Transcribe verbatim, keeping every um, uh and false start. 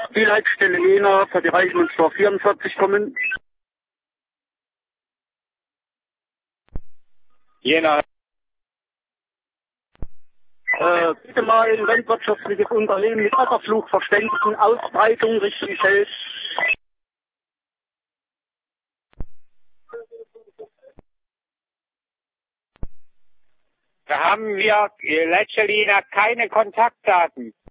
Die Leitstelle Jena für die Reichenungsdorf vierundvierzig kommen. Jena. Äh, bitte mal ein landwirtschaftliches Unternehmen mit Wasserflugverständnissen, Ausbreitung Richtung Feld. Da haben wir Leitstelle Jena keine Kontaktdaten.